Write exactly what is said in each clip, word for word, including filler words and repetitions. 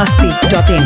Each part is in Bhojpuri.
masti dot in.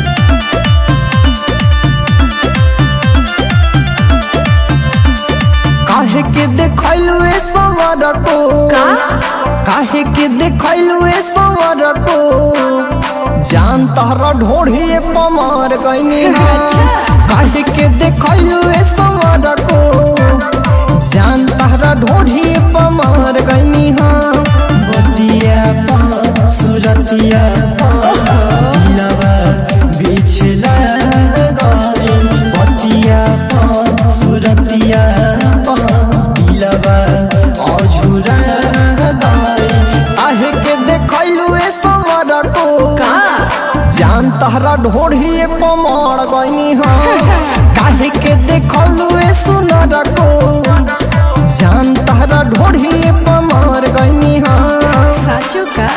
काहे के देखैलु ए सवर को का काहे के देखैलु ए सवर को जान तहरा ढोढ़िए पमार गईनी काहे के देखैलु ए सवर को जान तहरा ढोढ़िए पमार गईनी बतिया पा सुरतिया पा दिलवा बिछला गई बतिया पा सुरतिया जान तहरा ढोढ़िए पमार गईनी काहे के देखलु ए सुनर को जान तहरा ढोढ़िए पमार गईनी साचो का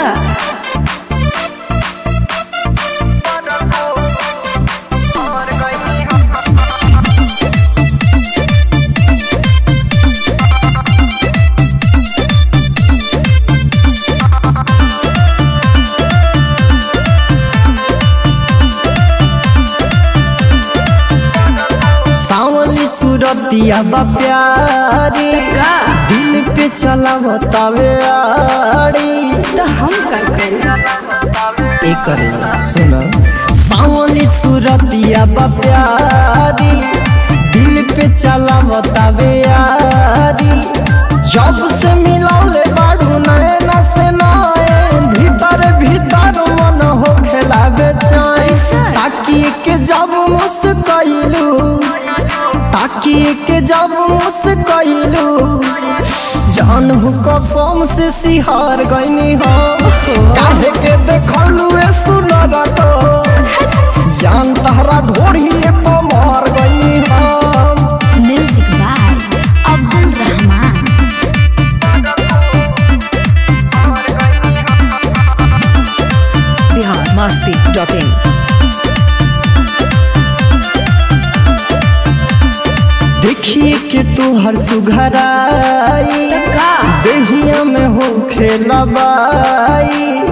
सूरतिया बा प्यारी दिल पे चला बतावे आड़ी तो हम का करें ए करेला सुन सावली सूरतिया बा प्यारी दिल पे चला बतावे आड़ी जब से मिलौले बाड़ू नैना से नए भीतर भीतर मन हो खेलावे चाहे ताकि के जब मुस्कैलू ताकि के जब मुस्कैलू जान हो कसम से सिहार गईनी काहे के देखलू ए सुनर को जान तहरा ढोढ़िए पमार गईनी music by Abdul Rahman Bihar masti dot in. देखिए के तू हर सुघराई देहिया में हो खेला बाई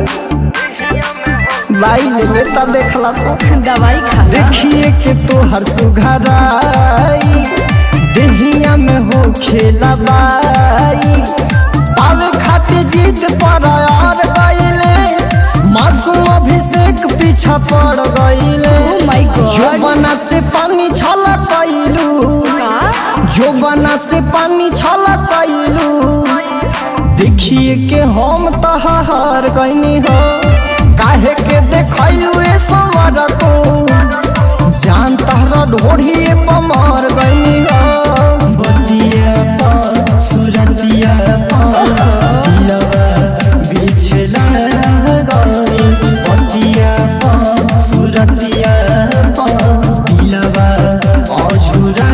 बाई ले लेता देखला दवाई खा देखिए के तू हर सुघराई देहिया में हो खेला बाई पावे खाते जीत पर यार गईले मासूम अभिषेक पीछा पड़ गईले जो बना से पानी छला कैलू जो बना से पानी छला कैलू देखिए के हम तहार गईनी हो काहे के देखैलू ए सवर को जान तहरा ढोढ़िए पमार गईनी हो बतिया पा सुरतिया पा दिलवा बिछला गई बतिया पा सुरतिया पा दिलवा अझुरा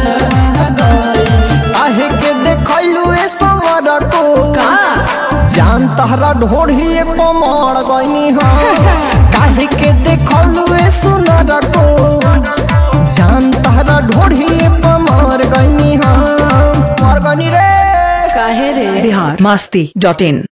काहे के देखैलु ए सवर को जान तहरा ढोढ़िए पमार गईनी काहे के देखलु ए सुनर को जान तहरा ढोढ़िए पमार गईनी मार गईनी रे काहे रे बिहार masti dot in.